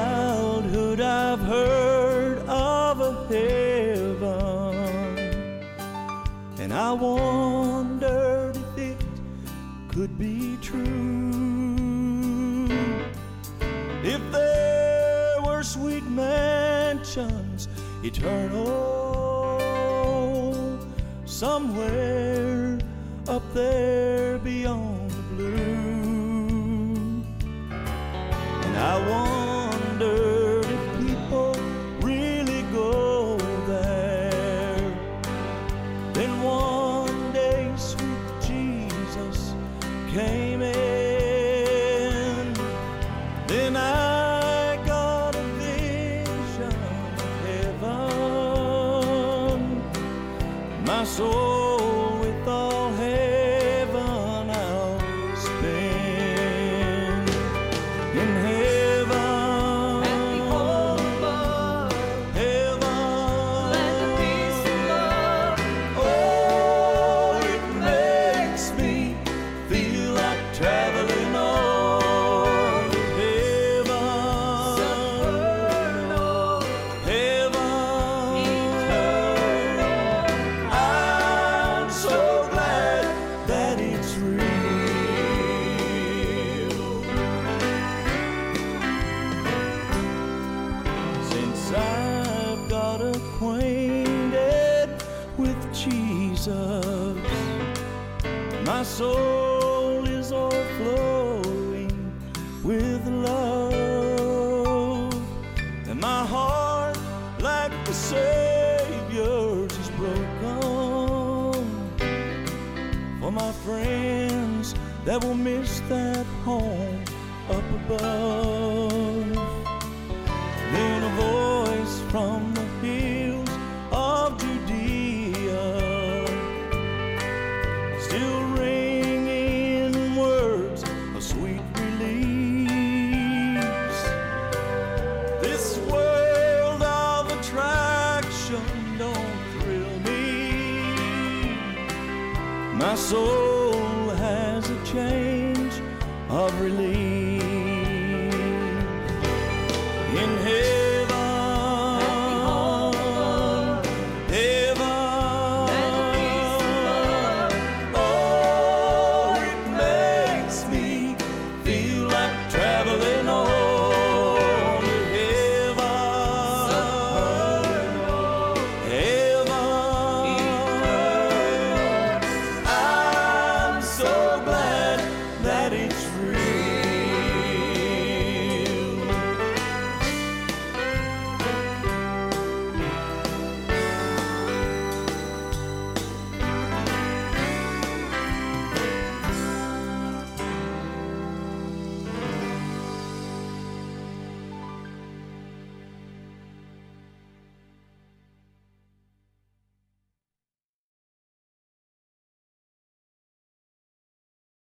childhood I've heard of a heaven, and I wondered if it could be true. If there were sweet mansions eternal somewhere up there beyond the blue. And I wondered if people really go there. Then one day sweet Jesus came in. Then I got a vision of heaven. My soul with all heaven I'll spend. In heaven, and behold above, heaven, land of peace and love. oh, it makes me feel like traveling on to heaven, Supernal, heaven, eternal. I'm so glad that it's real. Since I've got acquainted with Jesus, my soul is overflowing with love, and my heart, like the Savior's, is broken for my friends that will miss that home up above. Then a voice from the hills of Judea, still ringing words of sweet release. This world of attraction don't thrill me. My soul has a change of relief. In heaven, heaven, oh, it makes me feel like traveling on to heaven, heaven. I'm so glad